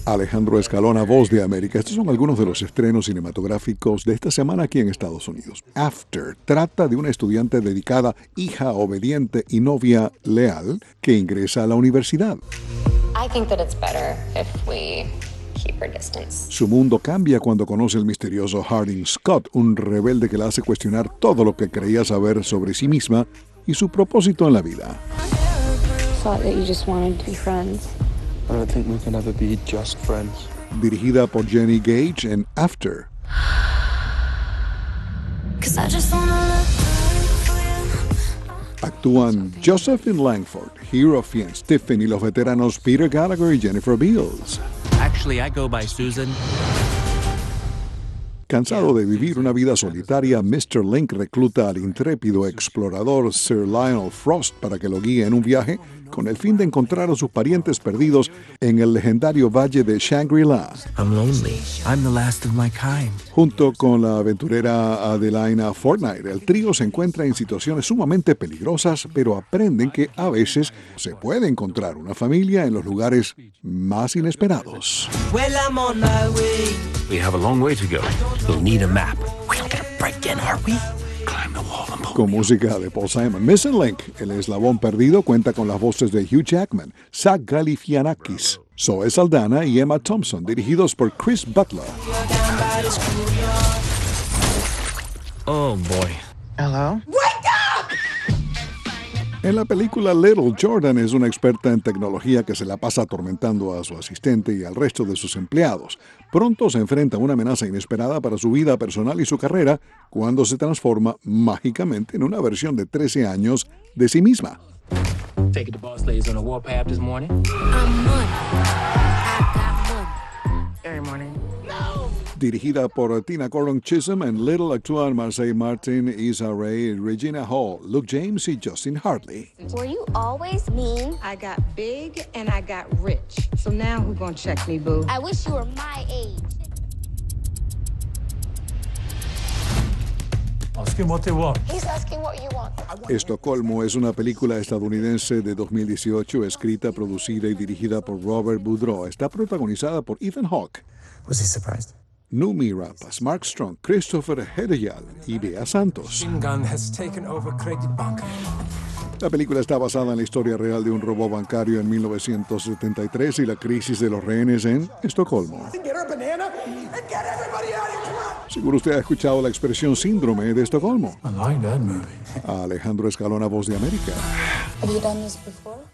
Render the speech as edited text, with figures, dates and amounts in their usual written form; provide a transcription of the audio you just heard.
Alejandro Escalona, Voz de América. Estos son algunos de los estrenos cinematográficos de esta semana aquí en Estados Unidos. After trata de una estudiante dedicada, hija obediente y novia leal que ingresa a la universidad. I think that it's better if we keep our distance. Su mundo cambia cuando conoce al misterioso Harding Scott, un rebelde que la hace cuestionar todo lo que creía saber sobre sí misma y su propósito en la vida. Thought that you just wanted to be friends. I don't think we can ever be just friends. Dirigida por Jenny Gage en After. Actúan Josephine Langford, Hero Fiennes, Stephen y los veteranos Peter Gallagher y Jennifer Beals. Actually, I go by Susan. Cansado de vivir una vida solitaria, Mr. Link recluta al intrépido explorador Sir Lionel Frost para que lo guíe en un viaje con el fin de encontrar a sus parientes perdidos en el legendario valle de Shangri-La. I'm lonely. I'm the last of my kind. Junto con la aventurera Adelina Fortnite, el trío se encuentra en situaciones sumamente peligrosas, pero aprenden que a veces se puede encontrar una familia en los lugares más inesperados. Well, I'm on my way. We have a long way to go. We'll need a map. We don't get a break in, are we? Climb the wall and pull. Con música de Paul Simon. Missing Link, el eslabón perdido, cuenta con las voces de Hugh Jackman, Zach Galifianakis, Zoe Saldana y Emma Thompson, dirigidos por Chris Butler. Oh, boy. Hello? En la película Little, Jordan es una experta en tecnología que se la pasa atormentando a su asistente y al resto de sus empleados. Pronto se enfrenta a una amenaza inesperada para su vida personal y su carrera cuando se transforma mágicamente en una versión de 13 años de sí misma. Taking the boss ladies on a warpath this morning. Every morning. Dirigida por Tina Gordon Chisholm, en Little actúan Marseille Martin, Issa Rae, Regina Hall, Luke James y Justin Hartley. Were you always mean? I got big and I got rich. So now who's gonna check me, boo? I wish you were my age. Ask him what they want. He's asking what you want. Estocolmo es una película estadounidense de 2018, escrita, producida y dirigida por Robert Boudreau. Está protagonizada por Ethan Hawke, Was he surprised? Noomi Rapace, Mark Strong, Christopher Hedayal y Bea Santos. Shingun has taken over Credit Bank. La película está basada en la historia real de un robo bancario en 1973 y la crisis de los rehenes en Estocolmo. Seguro usted ha escuchado la expresión síndrome de Estocolmo. I like that movie. Alejandro Escalona, Voz de América. Have you done this before?